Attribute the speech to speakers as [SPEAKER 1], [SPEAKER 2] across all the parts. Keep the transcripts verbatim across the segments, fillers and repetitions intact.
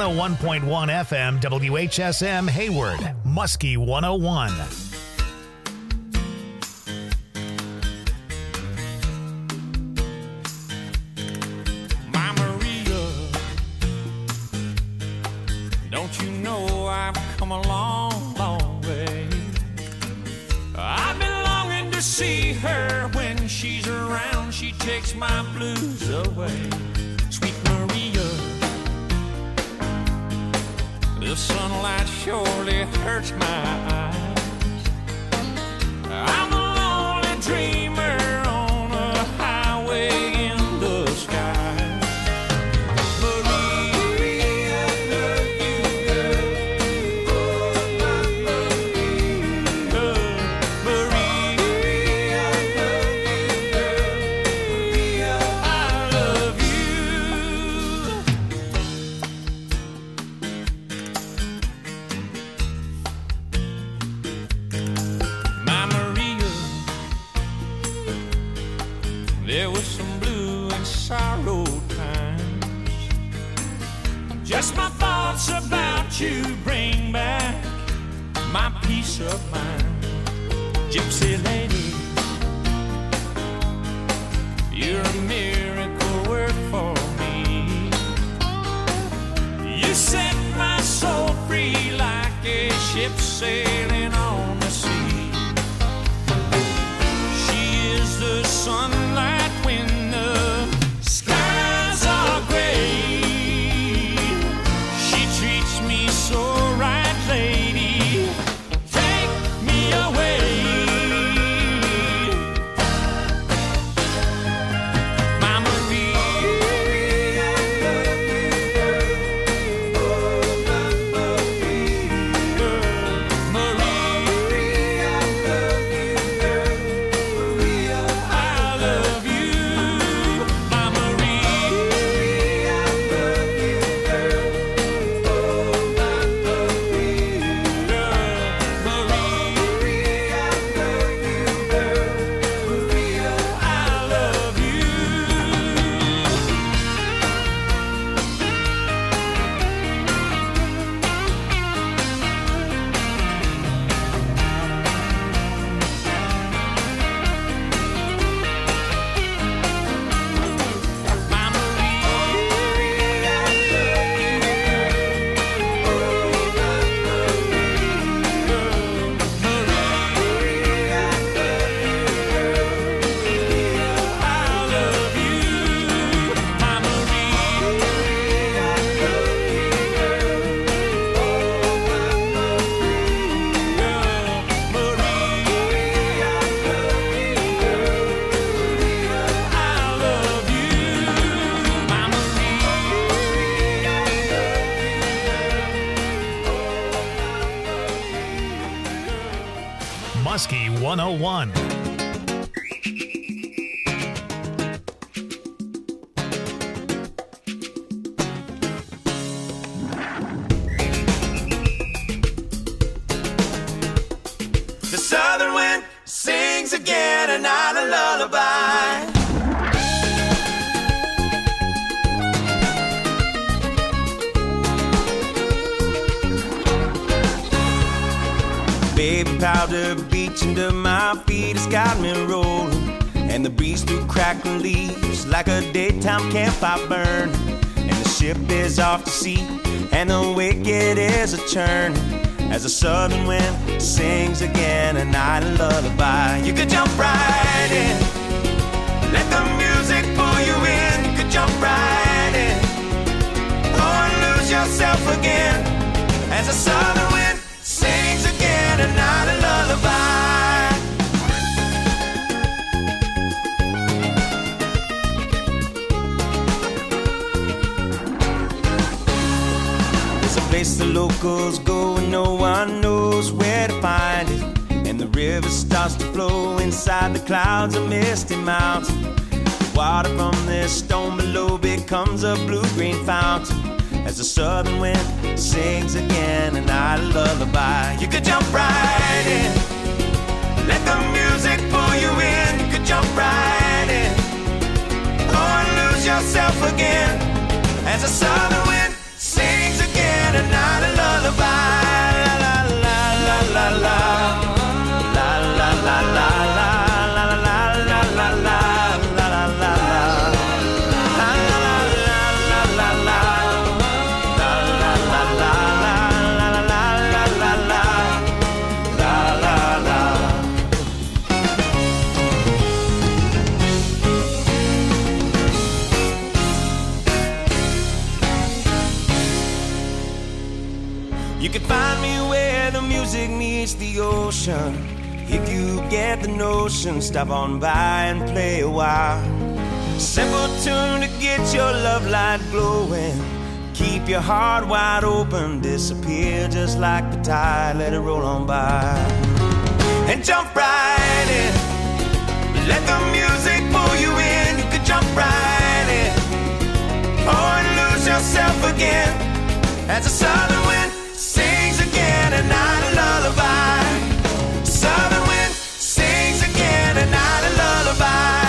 [SPEAKER 1] oh one point one F M, W H S M Hayward, Muskie one oh one.
[SPEAKER 2] My Maria, don't you know I've come a long, long way? I've been longing to see her. When she's around, she takes my blues away. Sweet Maria, the sunlight surely hurts my eyes. I'm a lonely dreamer on a highway in the sky. Maria, I love you, girl. Oh, I love you, girl. Maria, I love you, girl. Maria, I love you. My Maria, there was some blue and sorrow times. Just my thoughts about you bring back my peace of mind. Gypsy lady, you're a miracle work for me. You set my soul free like a ship sailing on the sea. She is the sunlight when the skies are gray. She treats me so right, lady. Take me away. My Maria, I love you, girl. Oh, I love you, girl. Maria, I love you, girl. Maria, I love you. My Maria, I love you, girl. Oh, I love you, girl. Maria, I love you, girl. Maria, I love you. My Maria, I love you, girl. Oh, I love you, girl. Maria, I love you, girl. Maria, I love you. My Maria, I love you, girl. Oh, I love you, girl. Maria, I love you, girl. Maria, I love you. My Maria, I love you, girl.
[SPEAKER 1] Muskie one oh one.
[SPEAKER 2] The southern wind sings again, and not a lullaby. Baby powder beach under my feet has got me rolling, and the breeze through crackling leaves like a daytime campfire burn. And the ship is off to sea, and the wicked is a churn, as the southern wind sings again a night lullaby. You could jump right in, let the music pull you in. You could jump right in, or lose yourself again, as the southern wind sings again a night lullaby. There's a place the locals go and no one knows where to find it, and the river starts to flow inside the clouds of misty mountain. The water from this stone below becomes a blue-green fountain, as the southern wind sings again a night lullaby. You could jump right in, let the music pull you in. You could jump right in, or lose yourself again, as the southern wind sings again You can find me where the music meets the ocean. If you get the notion, stop on by and play a while. Simple tune to get your love light glowing. Keep your heart wide open, disappear just like the tide, let it roll on by. And jump right in, let the music pull you in. You can jump right in, oh, and lose yourself again as the southern wind sings again, a night a lullaby. Southern wind sings again, a night a lullaby.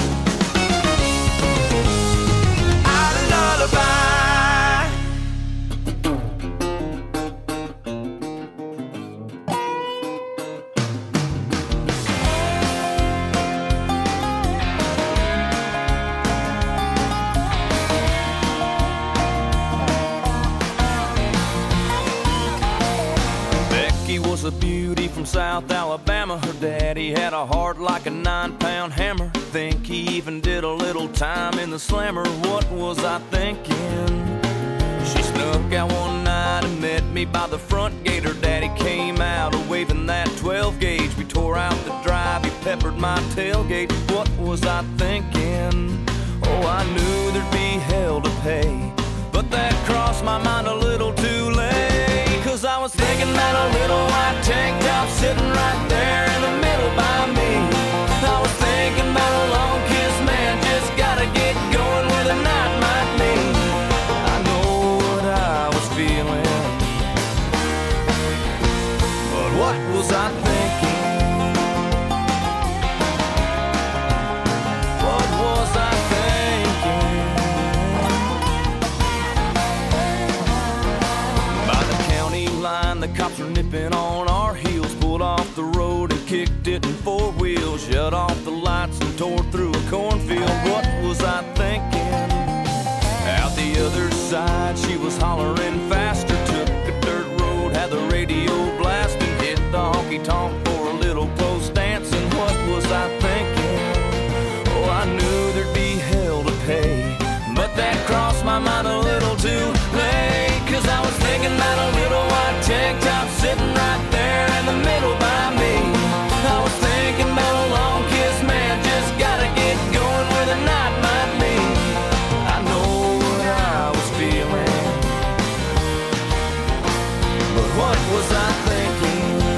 [SPEAKER 2] A lullaby.
[SPEAKER 3] Was a beauty from South Alabama. Her daddy had a heart like a nine-pound hammer. Think he even did a little time in the slammer. What was I thinking? She snuck out one night and met me by the front gate. Her daddy came out waving that twelve gauge. We tore out the drive, he peppered my tailgate. What was I thinking? Oh, I knew there'd be hell to pay, but that crossed my mind a little too late. Cause I was thinking that a little white tank top sitting right there in the middle by me. I was thinking about a long kiss man, just gotta get going where the night might mean. I know what I was feeling, but what was I thinking? What was I thinking? By the county line, the cops were nipping on our heels. Pulled off the road and kicked it in four wheels. Shut off the lights and tore through a cornfield. What was I thinking? Out the other side, she was hollering faster. Took a dirt road, had the radio blasting. Hit the honky-tonk for a little post dancing. What was I thinking? Oh, I knew there'd be hell to pay, but that crossed my mind a little too late. Cause I was thinking about a little white tank top sitting right there in the middle by me. I was thinking about a long kiss man, just gotta get going where the night might be. I know what I was feeling, but what was I thinking?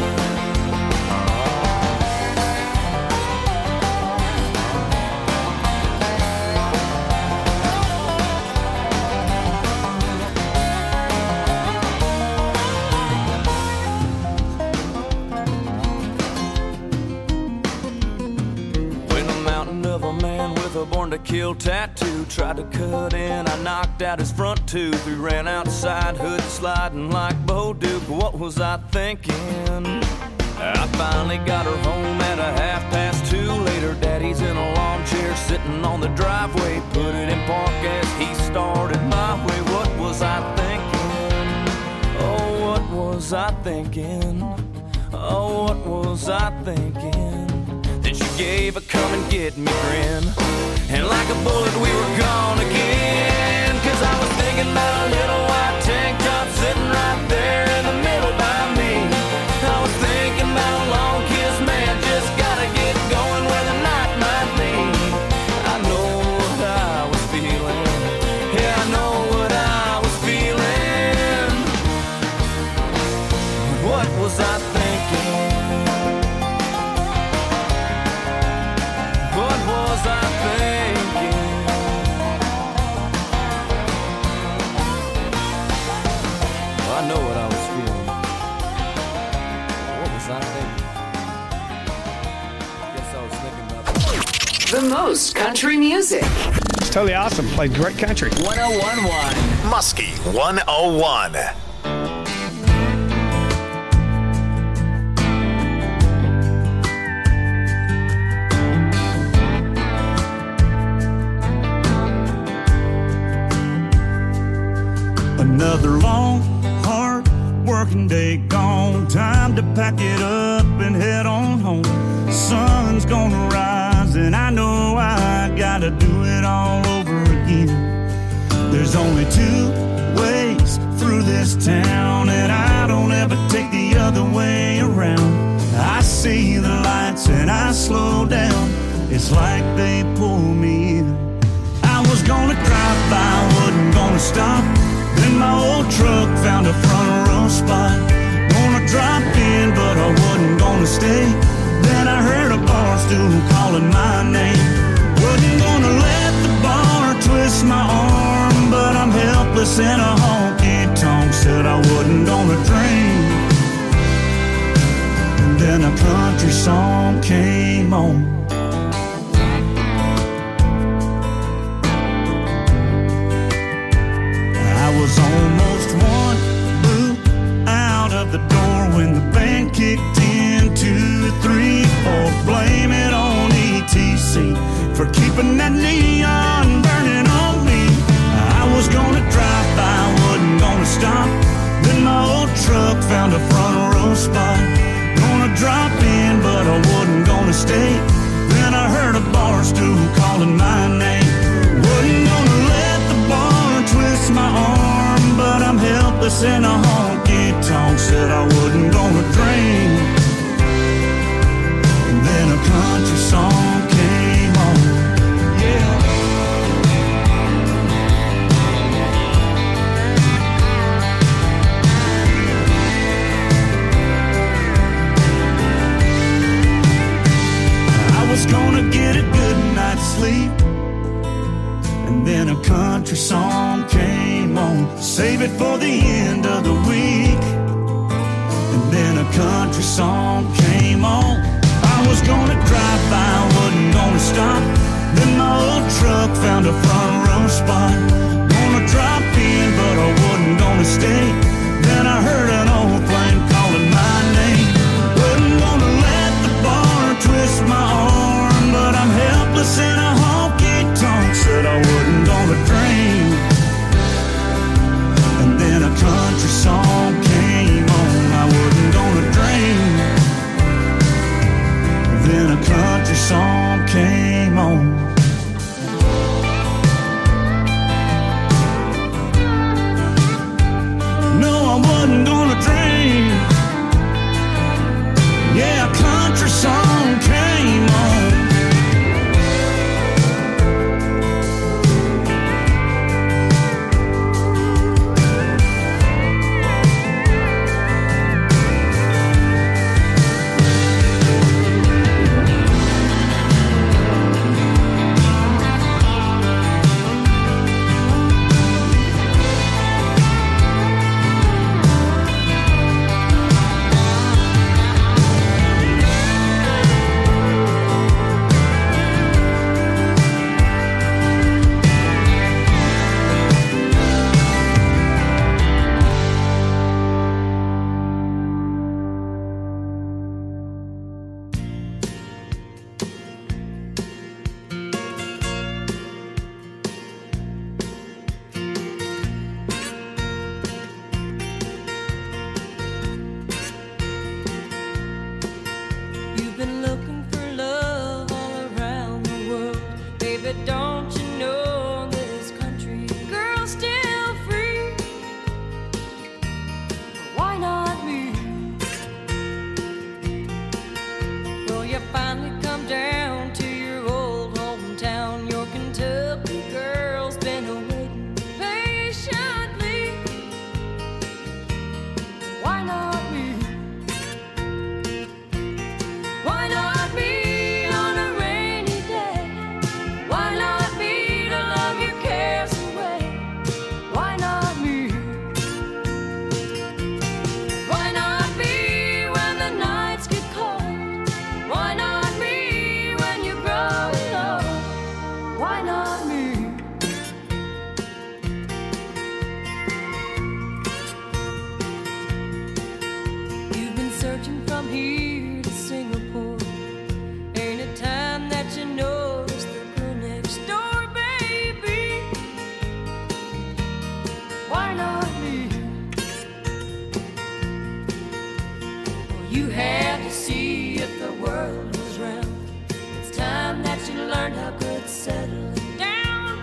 [SPEAKER 3] A born to kill tattoo tried to cut in, I knocked out his front tooth. We ran outside, hood sliding like Bo Duke. What was I thinking? I finally got her home at a half past two. Later, daddy's in a lawn chair sitting on the driveway. Put it in park as he started my way. What was I thinking? Oh, what was I thinking? Oh, what was I thinking? Then she gave a come and get me grin, and like a bullet we were gone again. Cause I was thinking about a little white tank top sitting right there in the middle by me. I was thinking about a long kiss man, just gotta get going where the night might be. I know what I was feeling, yeah, I know what I was feeling. What was I thinking? What was I thinking? Well, I know what I was feeling. What was I thinking? I guess I was thinking about
[SPEAKER 4] the most country music.
[SPEAKER 5] It's totally awesome. Played great country.
[SPEAKER 1] one oh one point one Muskie one oh one.
[SPEAKER 6] Another long, hard working day gone. Time to pack it up and head on home. Sun's gonna rise and I know I gotta do it all over again. There's only two ways through this town and I don't lights and I slow down, it's like they pull me in. I was gonna drive by, wasn't gonna stop. Then my old truck found a front row spot. Gonna drop in, but I wasn't gonna stay. Then I heard a bar stool calling my name. Wasn't gonna let the bar twist my arm, but I'm helpless in a honky-tonk. Said I wasn't gonna drink. And then a country song came on. I was almost one boot out of the door when the band kicked in. Two, three, four, blame it on E T C for keeping that neon burning on me. I was gonna drive by, wasn't gonna stop. Then my old truck found a front row spot. Gonna drop in, but I wasn't gonna stay. Then I heard a bar stool calling my name. Wasn't gonna let the bar twist my arm, but I'm helpless in a honky-tonk. Said I wasn't gonna drink. And then a country song came on. Yeah. I was gonna get a good night's sleep, and then a country song came on. Save it for the end of the week. And then a country song came on. I was gonna drive by, wasn't gonna stop. Then my old truck found a front row spot. Gonna drop in, but I wasn't gonna stay. Then I heard an old flame calling my name. Wasn't gonna let the bar twist my arm, but I'm helpless in a honky-tonk. Said I wasn't gonna drink. And then a country song came on. I wasn't gonna drink. Then a country song came on. No, I wasn't gonna drink. Yeah, a country song came on.
[SPEAKER 7] learned how good settling down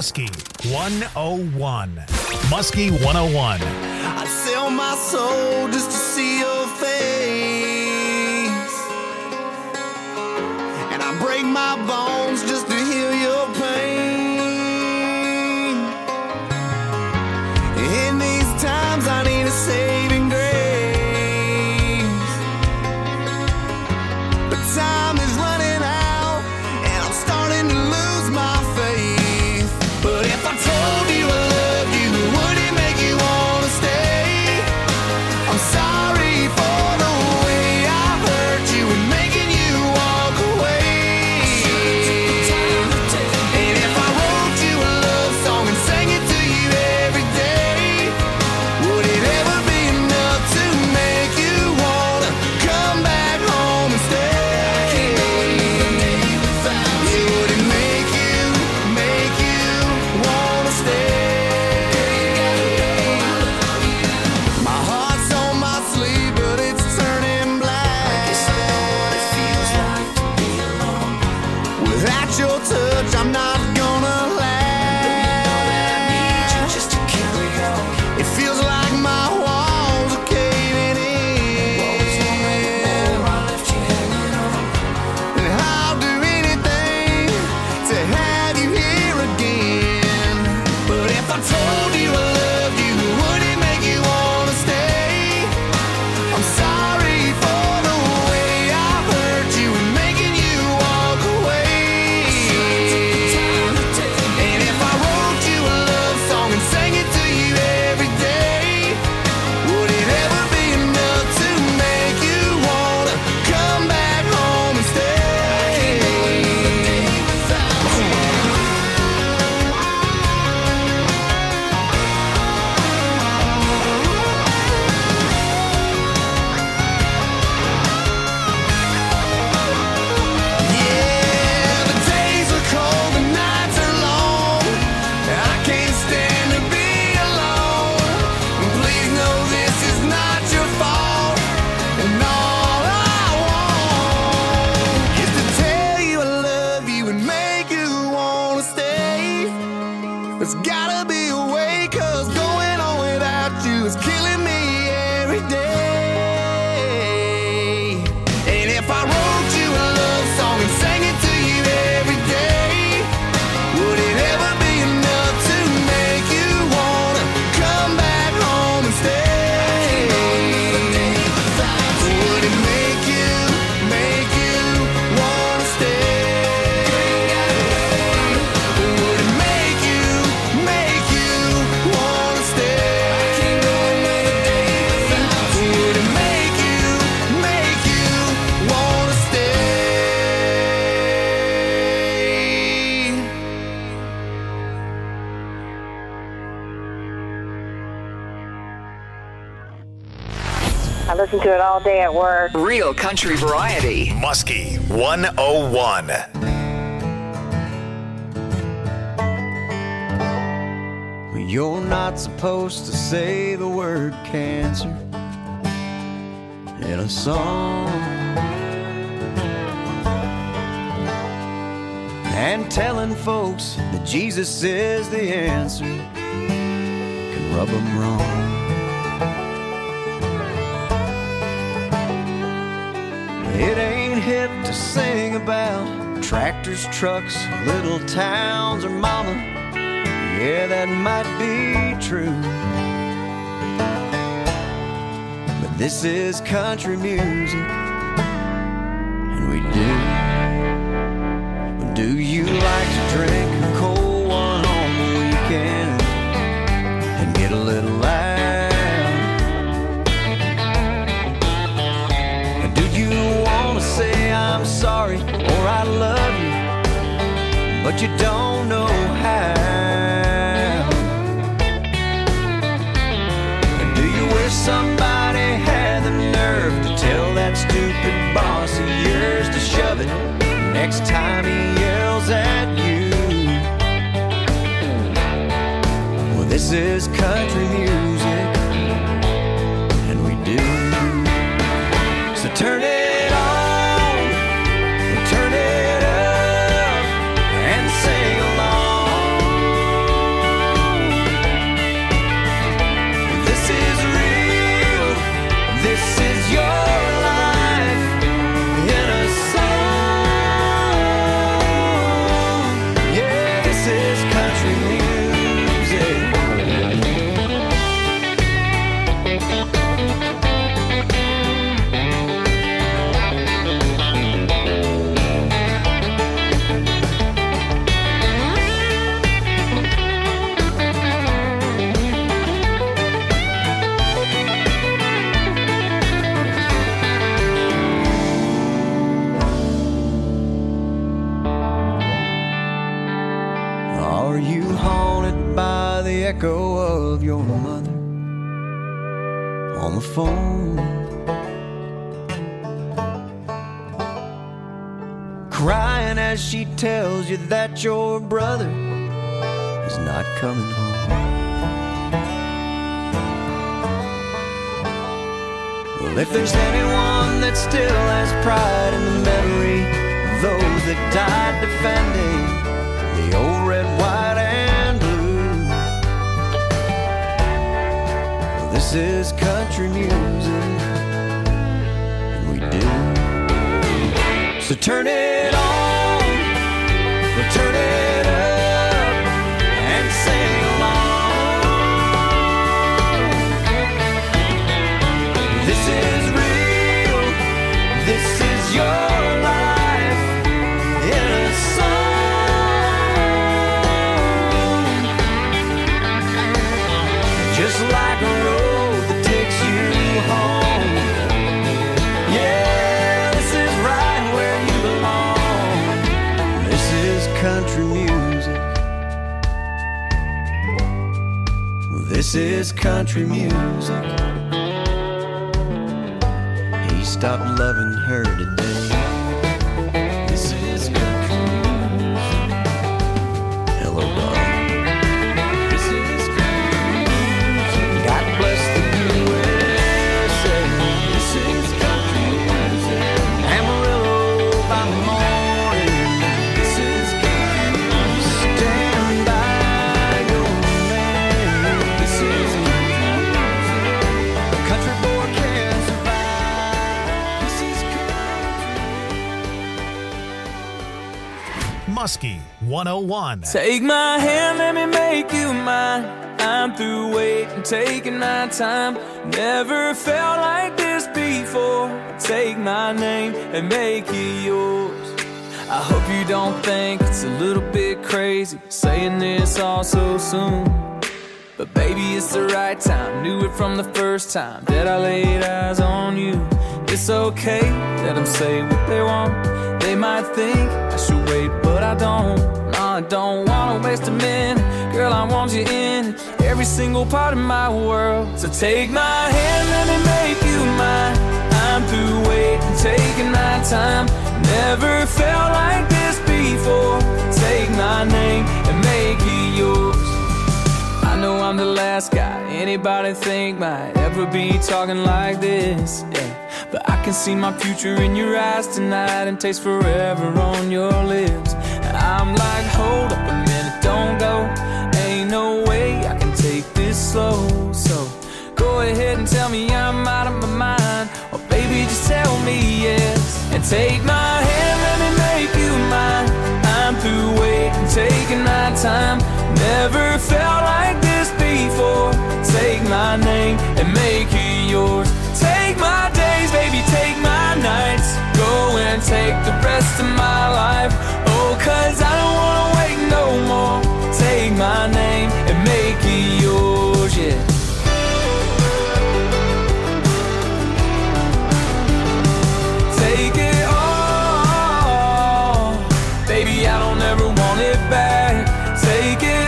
[SPEAKER 1] Muskie one oh one. Muskie one oh one.
[SPEAKER 2] I'd sell my soul just to see your face, and I break my bones just to heal your pain. In these times I need a saving grace, but time is running out and I'm starting to lose my faith. But if I told you I loved you, would it make you wanna stay? I'm sorry for the way I hurt you and making you walk away. And if I wrote you a love song and sang it to you every day, would it ever be enough to make you wanna come back home and stay? Would it make you, make you wanna stay? My heart's on my sleeve, but it's turning black. Without your touch, I'm not gonna last. It feels like my walls are caving in, and I'll do anything to have you here again. But if I told you I loved you, would it make you wanna stay? I'm sorry for the way I hurt you and making you walk away. And if I wrote you a love song and sang it to you every day, would it ever be enough to make you wanna come back home and stay? Yeah, the days are cold, the nights are long. I can't stand to be alone. And please know this is not your fault. And all I want is to tell you I love you and make you wanna stay. There's gotta be a way, 'cause going on without you is killing me every day. And if I wrote you a love song and sang it to you every day, would it ever be enough to make you wanna come back home and stay? Would it make you, make you wanna stay? Would it make you, make you wanna stay? Would it make you, make you wanna stay?
[SPEAKER 7] I listen to it all day at work.
[SPEAKER 4] Real country variety.
[SPEAKER 1] Muskie one oh one.
[SPEAKER 2] Well, you're not supposed to say the word cancer in a song, and telling folks that Jesus is the answer can rub them wrong. It ain't hip to sing about tractors, trucks, little towns, or mama. Yeah, that might be true, but this is country music, and we do. Do you like to drink a cold one on the weekend and get a little loud? Do you want to say I'm sorry or I love you, but you don't know how? And do you wish somebody had the nerve to tell that stupid boss of yours to shove it next time he yells at you? Well, this is country music, and we do. So turn it on, turn it up, and sing along. echo of your mother on the phone, crying as she tells you that your brother is not coming home. Well, if there's anyone that still has pride in the memory of those that died defending the old red, white, and blue, well, this is country music, and we do. So turn it on, or turn it up, and sing along. This is real, this is your life in a song. Just like a road that takes you home. Yeah, this is right where you belong. This is country music. This is country music. He stopped loving her today. This is country music. Hello, darling. This is country music. God bless the U S A. This is country music. Amarillo by morning. This is country music. Stand by your man. This is country music. A country boy can survive. This is country.
[SPEAKER 1] Muskie one oh one.
[SPEAKER 3] Take my hand, let me make you mine. I'm through waiting, taking my time. Never felt like this before. Take my name and make it yours. I hope you don't think it's a little bit crazy saying this all so soon. But baby, it's the right time. Knew it from the first time that I laid eyes on you. It's okay, let them say what they want. They might think I should wait, but I don't. No, I don't wanna waste a minute. Girl, I want you in every single part of my world. So take my hand, let me make you mine. I'm through waiting, taking my time. Never felt like this before. Take my name and make it yours. I know I'm the last guy anybody think might ever be talking like this, yeah. But I can see my future in your eyes tonight and taste forever on your lips. I'm like, hold up a minute, don't go. Ain't no way I can take this slow. So go ahead and tell me I'm out of my mind, or baby, just tell me yes. And take my hand, let me make you mine. I'm through waiting, taking my time. Never felt like this before. Take my name and make it yours. Take my days, baby, take my nights. Go and take the rest of my life. Oh, cause I don't wanna wait no more. Take my name and make it yours, yeah. Take it all, baby, I don't ever want it back. Take it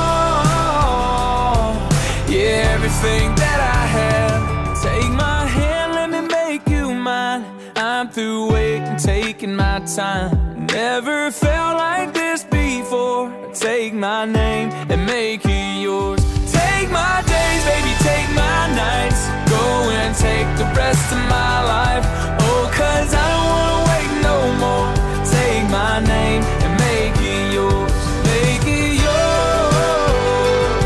[SPEAKER 3] all, yeah, everything that I have. Take my hand, let me make you mine. I'm through waiting, taking my time. Never felt like this before. Take my name and make it yours. Take my days, baby, take my nights. Go and take the rest of my life. Oh, cause I don't wanna wait no more. Take my name and make it yours. Make it yours.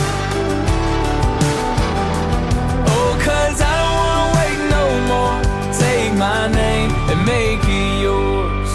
[SPEAKER 3] Oh, cause I don't wanna wait no more. Take my name and make it yours.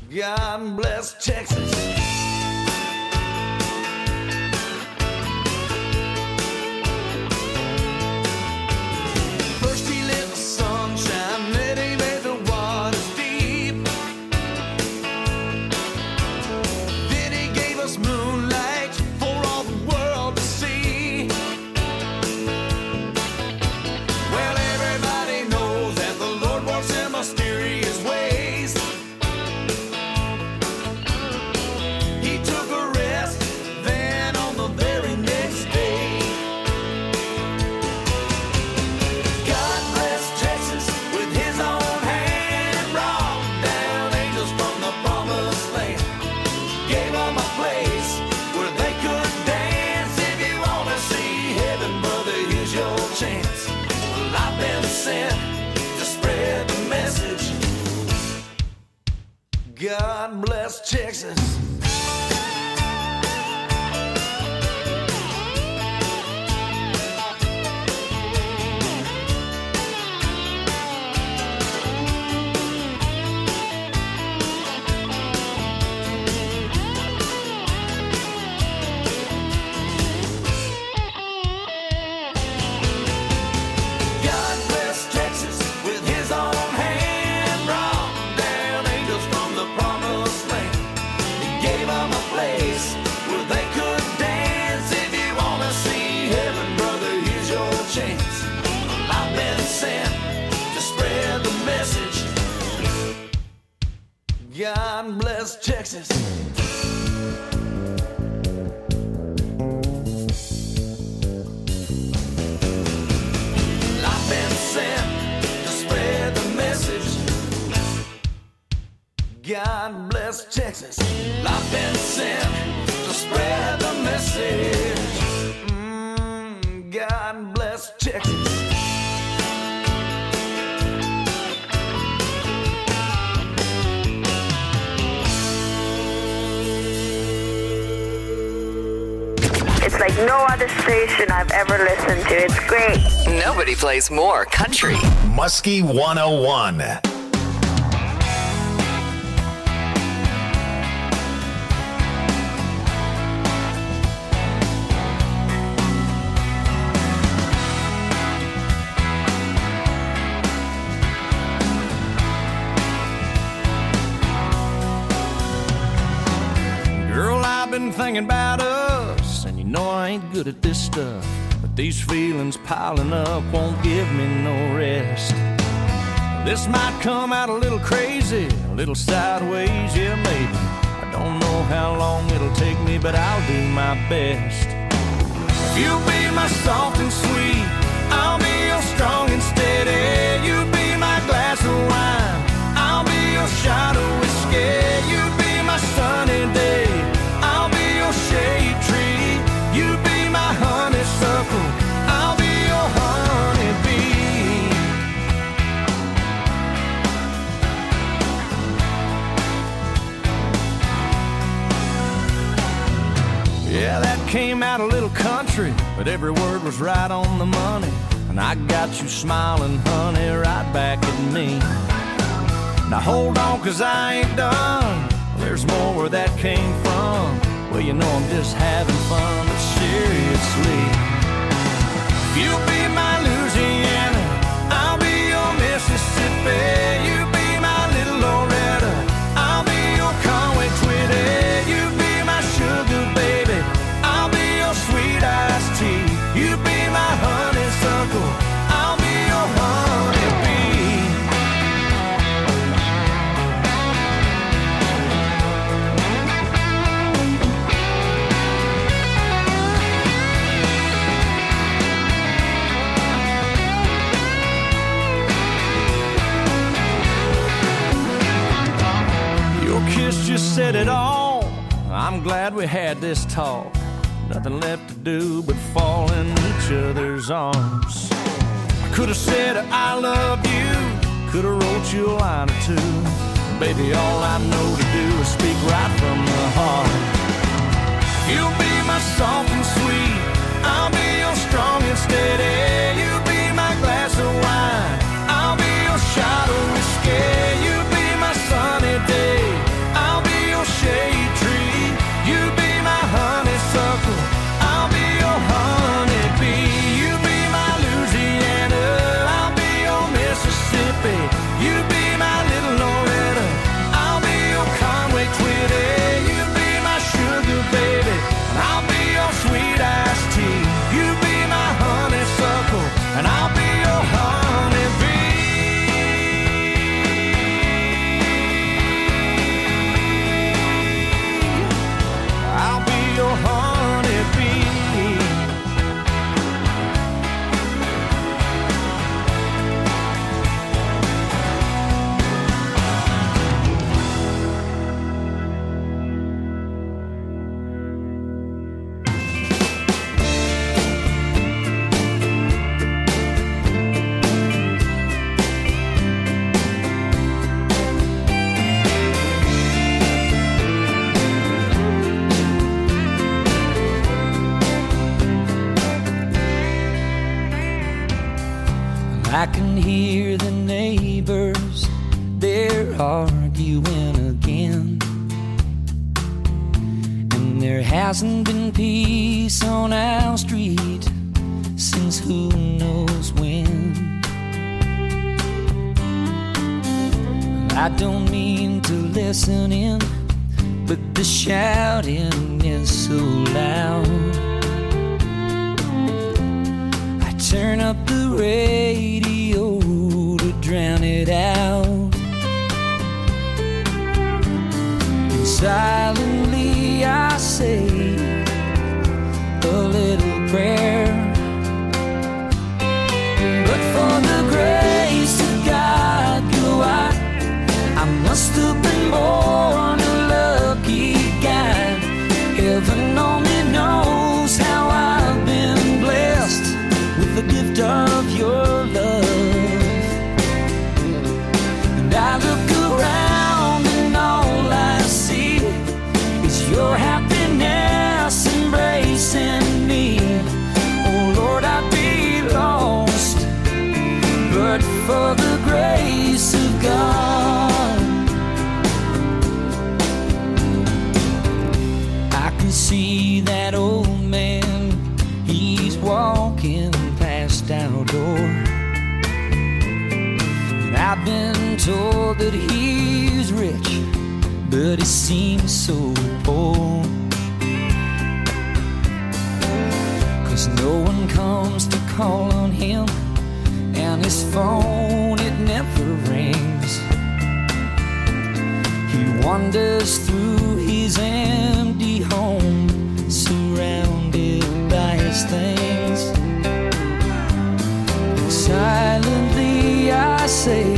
[SPEAKER 3] God bless Texas. First he lit the sunshine, then he made the waters deep. Then he gave us moonlight for all the world to see. Well, everybody knows that the Lord works in mysterious ways. He took a rest, then on the very next day. God bless Texas with his own hand, brought down angels from the promised land. Gave them a place where they could dance. If you want to see heaven, brother, here's your chance. Well, I've been sent to spread the message. God bless Texas. God bless Texas with his own hand, brought down angels from the promised land. He gave them a place where they could dance. If you want to see heaven, brother, here's your chance. Well, I've been sent to spread the message. God bless Texas. I've been sent to spread the message. God bless Texas. I've been sent to spread the message. Mm, God bless Texas.
[SPEAKER 7] It's like no other station I've ever listened to. It's great.
[SPEAKER 4] Nobody plays more country.
[SPEAKER 1] Muskie one oh one.
[SPEAKER 3] Girl, I've been thinking about us, and you know I ain't good at this stuff. But these feelings piling up won't give me no rest. This might come out a little crazy, a little sideways, yeah, maybe. I don't know how long it'll take me, but I'll do my best. If you'll be my soft and sweet, I'll be your strong and steady. You be my glass of wine, I'll be your shot of whiskey. You be my sunny day, I'll be your shade tree. You be my honeysuckle, I'll be your honeybee. Yeah, that came out a little country, but every word was right on the money. And I got you smiling, honey, right back at me. Now hold on, cause I ain't done. There's more where that came from. Well, you know I'm just having fun, but seriously. If you'll be my Louisiana, I'll be your Mississippi. You be my little Loretta, I'll be your Conway Twitty. You be my sugar baby, I'll be your sweet iced tea. You be my honeysuckle, I'll be your honeybee. Kiss just said it all. I'm glad we had this talk. Nothing left to do but fall in each other's arms. I could have said I love you, could have wrote you a line or two. Baby, all I know to do is speak right from the heart. You'll be my soft and sweet, I'll be your strong and steady. You be my glass of wine, I'll be your shot of whiskey. You be my sunny day,
[SPEAKER 8] hear the neighbors, they're arguing again. And there hasn't been peace on our street since who knows when. I don't mean to listen in, but the shouting is so loud. I turn up the radio to drown it out. And silently I say a little prayer. But for the grace of God, go I, I must have been born a lucky guy. Heaven only knows how I've been blessed with the gift of your love. And I look around and all I see is your happiness embracing me. Oh Lord, I'd be lost but for the grace of God. I can see that old man, he's walking past our door. And I've been told that he's rich, but he seems so poor. 'Cause no one comes to call on him, and his phone, it never rings. He wanders through his empty home, surrounded by his things. And silently I say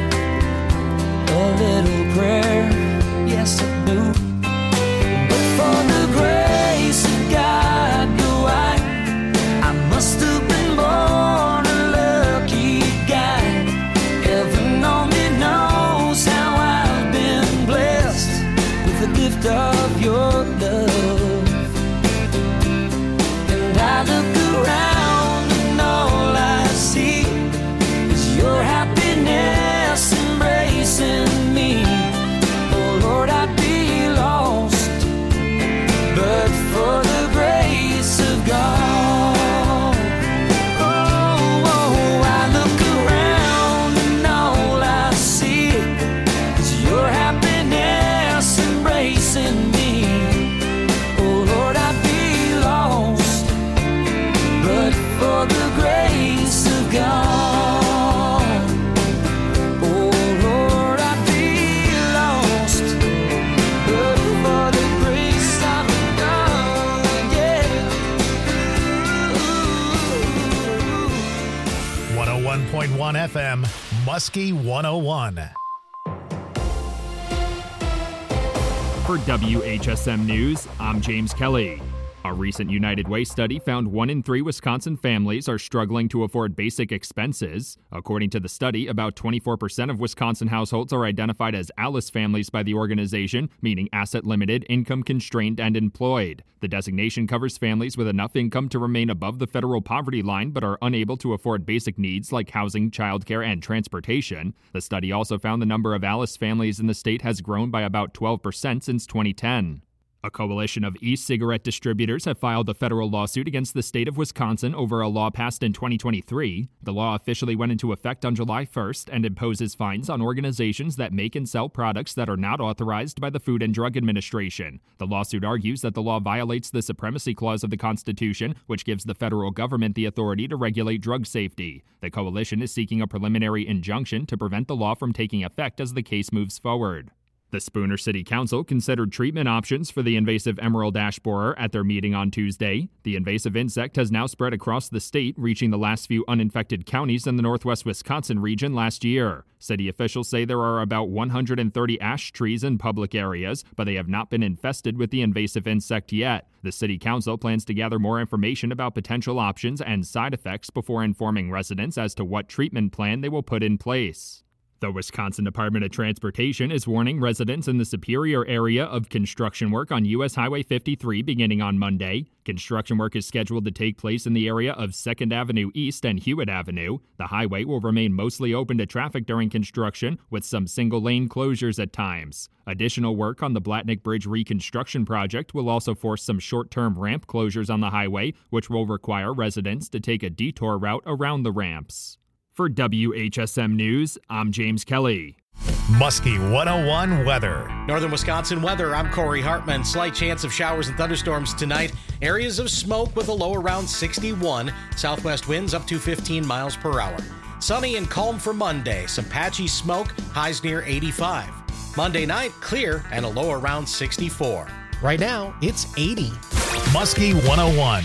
[SPEAKER 8] a little prayer, yes I do. But for the grace of God, do I, I must have been born a lucky guy. Heaven only knows how I've been blessed with the gift of your love. And I look around and all I see is your happiness embracing me. Oh Lord, I'd be lost but for the grace of God. For the grace of God, oh Lord, I'd be lost, but for the grace of God, yeah.
[SPEAKER 1] one oh one point one F M, Muskie one oh one.
[SPEAKER 9] For W H S M News, I'm James Kelly. A recent United Way study found one in three Wisconsin families are struggling to afford basic expenses. According to the study, about twenty-four percent of Wisconsin households are identified as ALICE families by the organization, meaning asset-limited, income-constrained, and employed. The designation covers families with enough income to remain above the federal poverty line but are unable to afford basic needs like housing, childcare, and transportation. The study also found the number of ALICE families in the state has grown by about twelve percent since twenty ten. A coalition of e-cigarette distributors have filed a federal lawsuit against the state of Wisconsin over a law passed in twenty twenty-three. The law officially went into effect on July first and imposes fines on organizations that make and sell products that are not authorized by the Food and Drug Administration. The lawsuit argues that the law violates the Supremacy Clause of the Constitution, which gives the federal government the authority to regulate drug safety. The coalition is seeking a preliminary injunction to prevent the law from taking effect as the case moves forward. The Spooner City Council considered treatment options for the invasive emerald ash borer at their meeting on Tuesday. The invasive insect has now spread across the state, reaching the last few uninfected counties in the northwest Wisconsin region last year. City officials say there are about one hundred thirty ash trees in public areas, but they have not been infested with the invasive insect yet. The City Council plans to gather more information about potential options and side effects before informing residents as to what treatment plan they will put in place. The Wisconsin Department of Transportation is warning residents in the Superior area of construction work on U S Highway fifty-three beginning on Monday. Construction work is scheduled to take place in the area of second Avenue East and Hewitt Avenue. The highway will remain mostly open to traffic during construction, with some single-lane closures at times. Additional work on the Blatnick Bridge reconstruction project will also force some short-term ramp closures on the highway, which will require residents to take a detour route around the ramps. For W H S M News, I'm James Kelly.
[SPEAKER 1] Muskie one oh one weather.
[SPEAKER 10] Northern Wisconsin weather, I'm Corey Hartman. Slight chance of showers and thunderstorms tonight. Areas of smoke with a low around sixty-one. Southwest winds up to fifteen miles per hour. Sunny and calm for Monday. Some patchy smoke, highs near eighty-five. Monday night, clear and a low around sixty-four. Right now, it's eighty.
[SPEAKER 1] Muskie one oh one.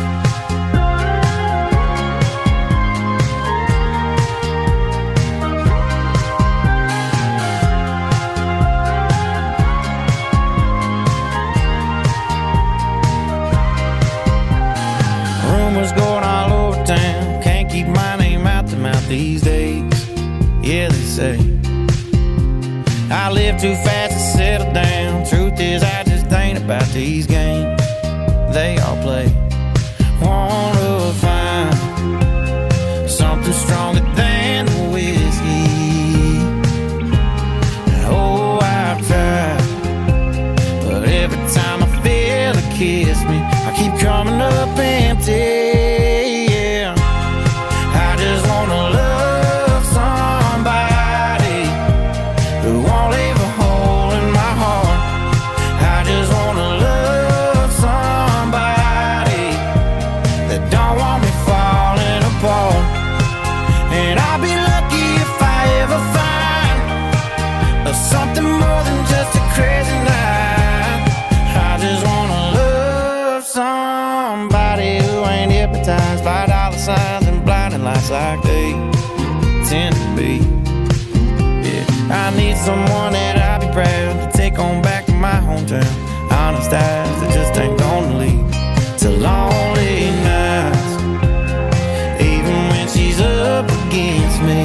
[SPEAKER 11] Rumors going all over town, can't keep my name out the mouth these days. Yeah, they say I live too fast to settle down. Truth is, I just ain't about these games they all play. Wanna find something stronger than the whiskey. Oh, I've tried, but every time I feel it kiss me, I keep coming up empty. Yeah, I just wanna love somebody who won't leave a hole in my heart. I just wanna love somebody that don't want me falling apart. And I'll be lucky if I ever find something more than just a crazy night. I just wanna love somebody who ain't hypnotized by dollar signs and blinding lights like they tend to be. Yeah, I need someone that I'll be proud to take on back to my hometown. Honest eyes that just ain't gonna lead to lonely nights, even when she's up against me.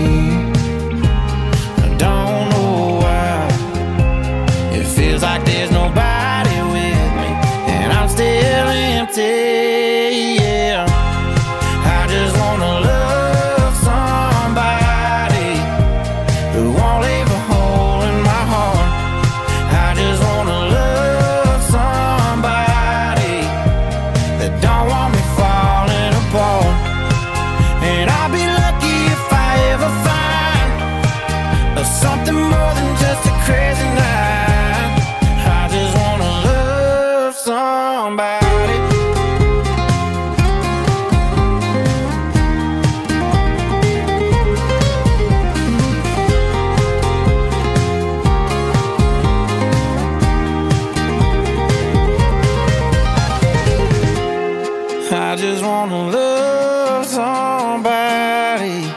[SPEAKER 11] I don't know why it feels like there's nobody with me, and I'm still empty. Yeah, I just wanna love somebody who won't leave a hole in my heart. I just wanna love somebody that don't want me falling apart. And I'll be lucky if I ever find something more than just a crazy night. I just wanna love somebody. I just wanna love somebody.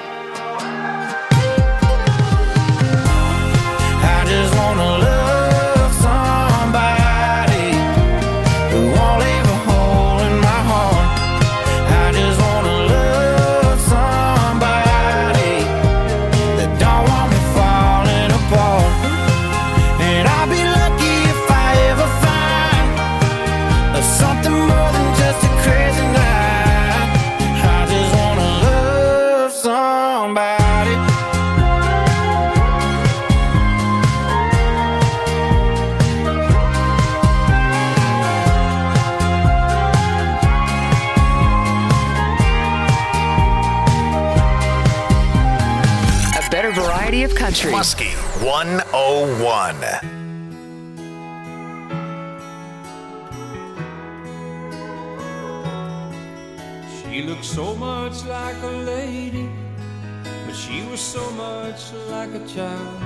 [SPEAKER 11] I just wanna love somebody who won't leave a hole in my heart. I just wanna love somebody that don't want me falling apart. And I'll be lucky if I ever find something more than just a crazy night. I just wanna love somebody.
[SPEAKER 4] A better variety of country.
[SPEAKER 1] Muskie one oh one.
[SPEAKER 3] She looked so much like a lady, but she was so much like a child.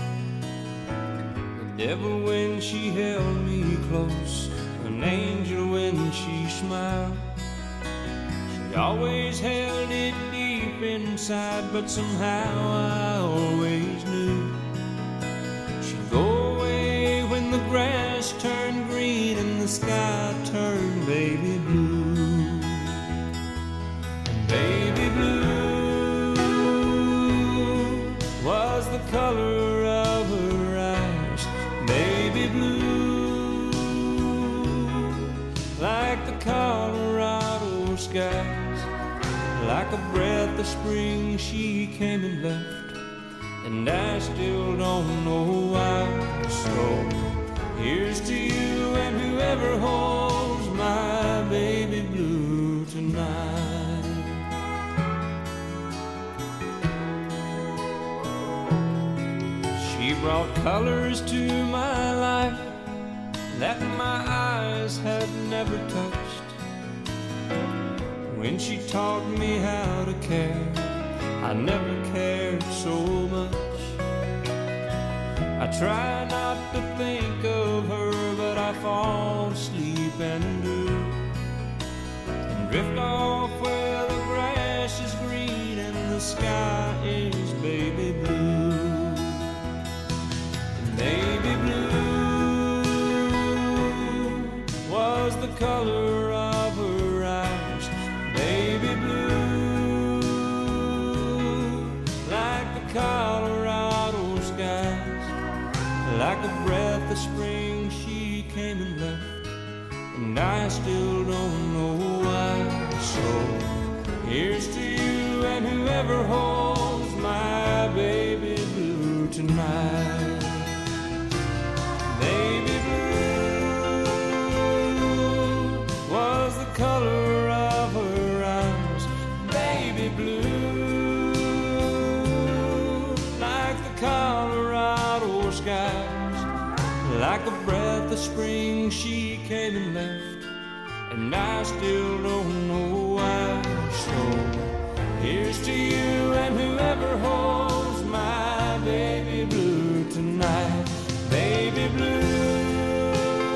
[SPEAKER 3] The devil when she held me close, an angel when she smiled. She always held it deep inside, but somehow I always knew she'd go away when the grass turned green and the sky turned baby blue. Baby blue, what skies. Like a breath of spring she came and left, and I still don't know why. So here's to you and whoever holds my baby blue tonight. She brought colors to my life that my eyes had never touched. When she taught me how to care, I never cared so much. I try not to think of her, but I fall asleep and do, and drift off where the grass is green and the sky is baby blue. And baby blue was the color of her eyes. Baby blue, like the Colorado skies. Like a breath of spring she came and left, and I still don't know why. So here's to you and whoever holds my baby blue tonight. Baby blue was the color of her eyes. Baby blue, like the Colorado skies. Like a breath of spring she came and left, and I still don't know why. So here's to you and whoever holds my baby blue tonight. Baby blue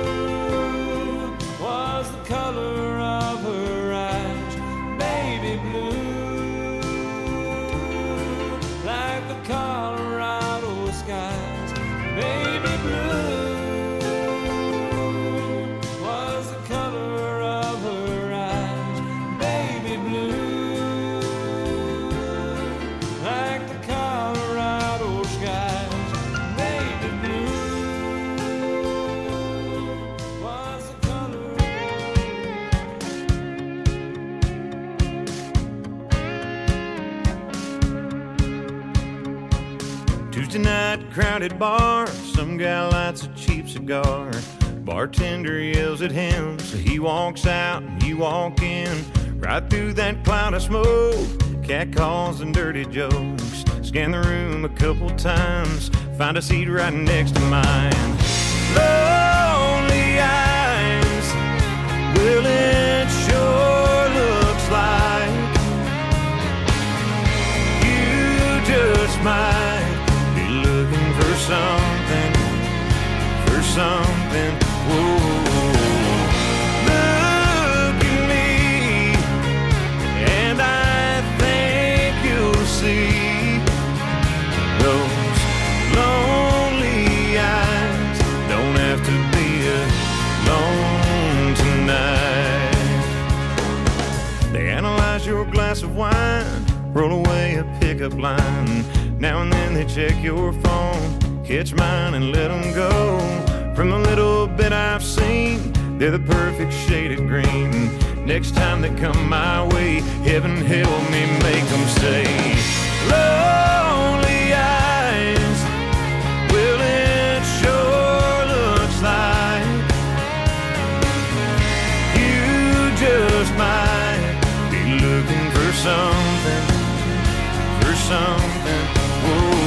[SPEAKER 3] was the color of her eyes. Baby blue, like the Colorado skies. Baby blue was the color of her eyes. Baby blue, like the Colorado skies. Baby blue was the color.
[SPEAKER 2] Tuesday night, crowded bar. Some guy lights a cheap cigar. Bartender yells at him, so he walks out and you walk in. Right through that cloud of smoke, cat calls and dirty jokes. Scan the room a couple times, find a seat right next to mine. Lonely eyes, well it sure looks like you just might be looking for something, for something. Whoa, look at me, and I think you'll see those lonely eyes don't have to be alone tonight. They analyze your glass of wine, roll away a pickup line. Now and then they check your phone, catch mine and let them go. From the little bit I've seen, they're the perfect shade of green. Next time they come my way, heaven help me make them say, lonely eyes, well it sure looks like you just might be looking for something, for something. Whoa.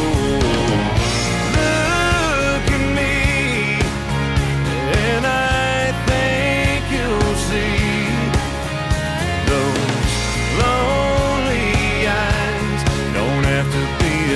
[SPEAKER 2] Those lonely eyes don't have to be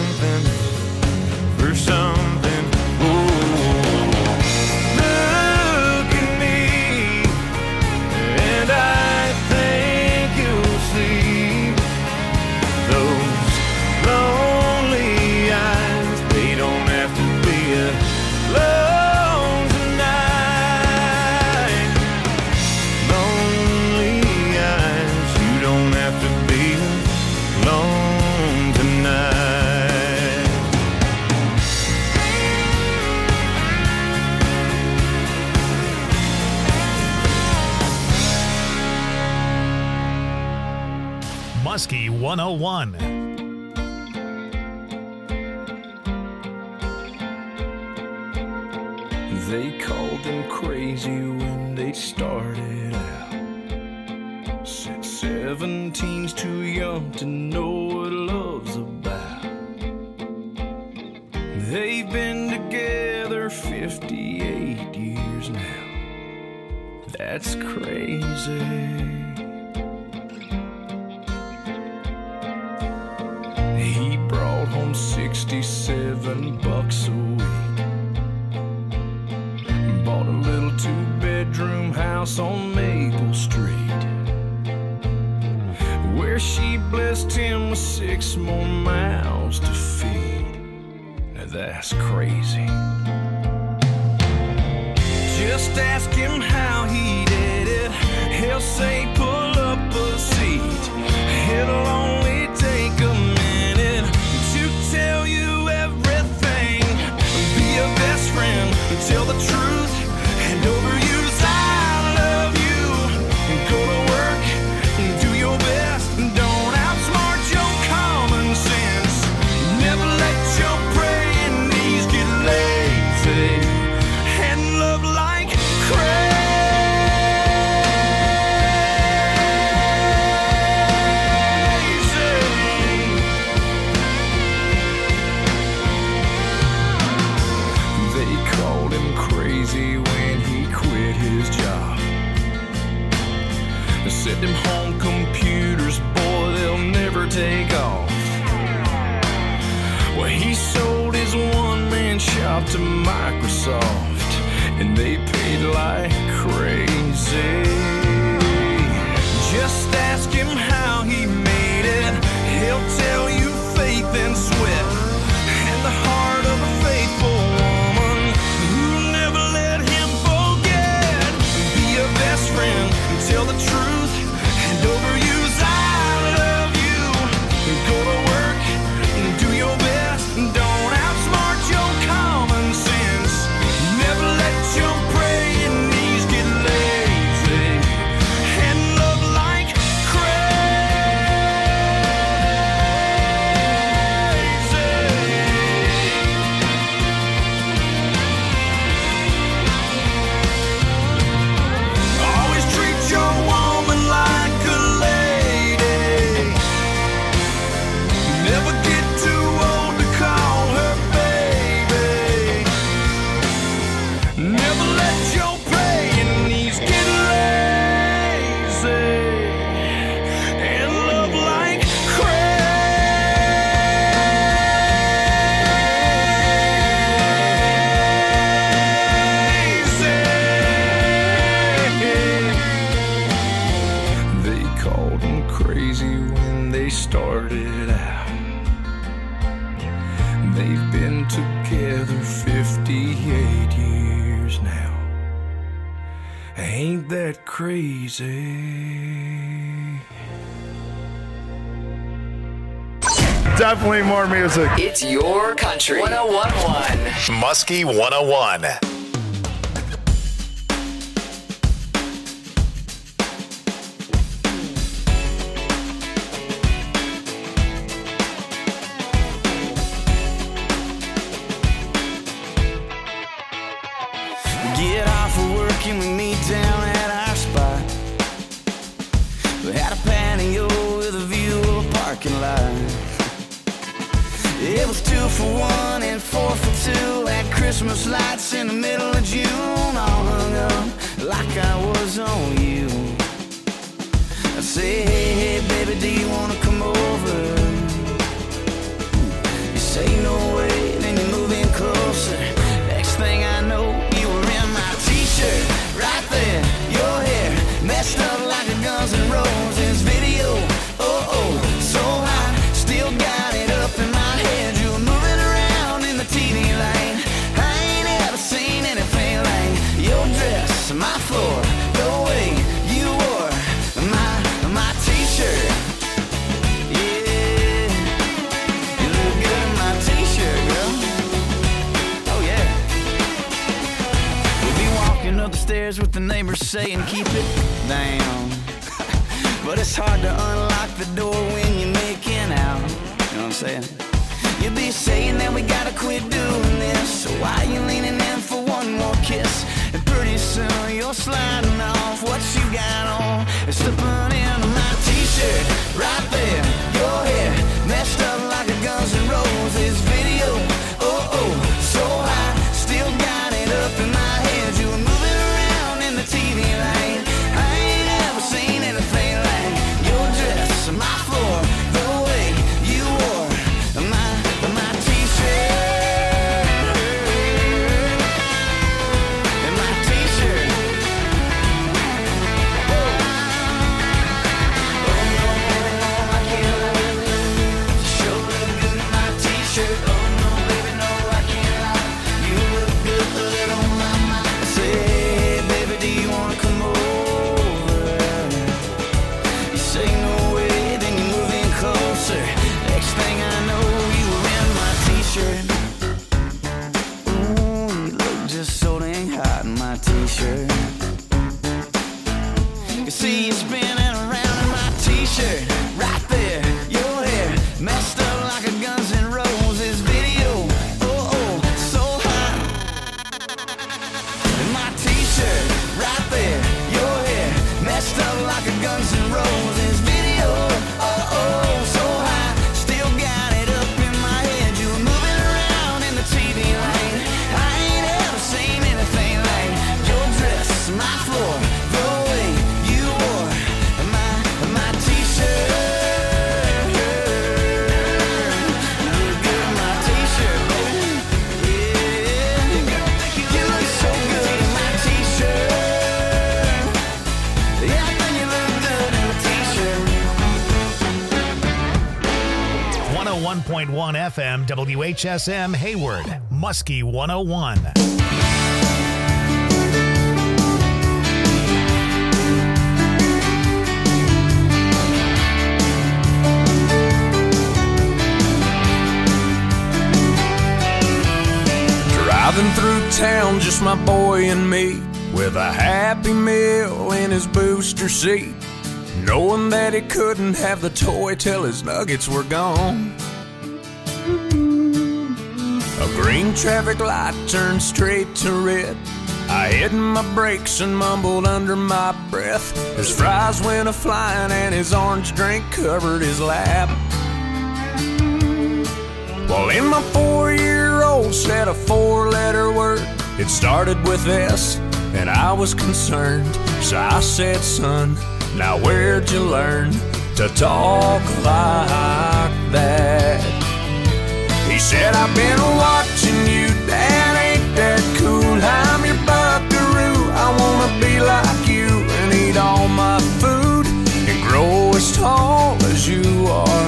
[SPEAKER 2] something, for something. Ooh. Look at me, and I think you'll see those lonely eyes. They don't have to be alone tonight. Lonely eyes, you don't have to be alone tonight.
[SPEAKER 1] Muskie one oh one.
[SPEAKER 3] They called them crazy when they started out. Said seventeen's too young to know what love's about. They've been together fifty-eight years now. That's crazy. He brought home sixty-seven bucks a week. Bought a little two-bedroom house on Maple Street, where she blessed him with six more mouths to feed. Now that's crazy. Just ask him how he did it. He'll say pull up a seat. It'll only take a minute to tell you everything. Be a best friend, tell the truth, and overuse I love you. Go to work, do your best, don't outsmart your common sense. Never let your praying knees get lazy, and love like crazy. They called him crazy when he quit his job. They said them home computers, boy, they'll never take off. Well, he sold his one-man shop to Microsoft, and they paid like crazy. Just ask him how he made it. He'll tell you faith and sweat, and the heart of a faithful woman who never let him forget. Be a best friend, tell the truth, and overuse I love you. Go to work, do your best, don't outsmart your common sense. Never let your praying knees get lazy, and love like always treat your woman like a lady. Never get too old to call her baby. Never let your praying knees get lazy, and love like crazy. They called him crazy when they started out. They've been together fifty-eight years now. Ain't that crazy?
[SPEAKER 12] Definitely more music.
[SPEAKER 4] It's your country. one oh one point one.
[SPEAKER 1] Muskie one oh one.
[SPEAKER 2] Get off of work and we meet down at our spot. We had a patio with a view of a parking lot. It was two for one and four for two at Christmas lights in the middle of June, all hung up like I was on you. I say, hey, hey, baby, do you wanna come over? You say,
[SPEAKER 11] cares what the neighbors say and keep it down. But it's hard to unlock the door when you're making out. You know what I'm saying? You'll be saying that we gotta quit doing this, so why you leaning in for one more kiss? And pretty soon you're sliding off what you got on and slipping into my t-shirt. Right there, your hair messed up like a Guns N' Roses video. Oh, oh, so high, still got it up in my head. You were moving around in the T V lane. I ain't ever seen anything like your dress, my floor, the way you wore my, my t-shirt. And my t-shirt. Oh, no, I can't lie. You sure look good in my t-shirt. Oh no, baby, no, I can't lie. You look good on my mind. I say, baby, do you wanna come over? You say no way, then you move in closer. Next thing I know, you were in my t-shirt. Ooh, you look just so dang hot in my t-shirt. You see you spinning around in my t-shirt. Right there, your hair messed up like a Guns N' Roses video. Oh, oh, so hot. In my t-shirt, right there, your hair messed up like a Guns N' Roses video. Oh, oh, so high, still got it up in my head. You were moving around in the T V lane. I ain't ever seen anything like your dress, my floor, the way you wore my, my t-shirt. You look good in my t-shirt, baby. Yeah, you look so good in my t-shirt. Yeah, you look good in my t-shirt.
[SPEAKER 1] one oh one point one F M W H S M Hayward, Muskie one oh one.
[SPEAKER 3] Driving through town, just my boy and me, with a Happy Meal in his booster seat, knowing that he couldn't have the toy till his nuggets were gone. A green traffic light turned straight to red. I hit my brakes and mumbled under my breath. His fries went a-flying and his orange drink covered his lap. Well, in my four-year-old said a four-letter word. It started with S, and I was concerned. So I said, son, now where'd you learn to talk like that? He said, I've been watching you, Dad, ain't that cool? I'm your buckaroo, I wanna be like you and eat all my food and grow as tall as you are.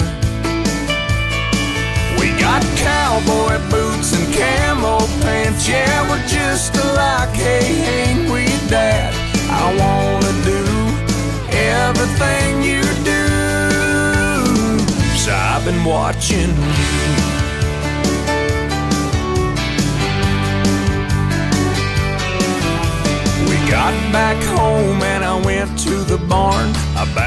[SPEAKER 3] We got cowboy boots and camo pants, yeah, we're just alike, hey, ain't we, Dad? I wanna do everything you do, so I've been watching you. Got back home and I went to the barn. I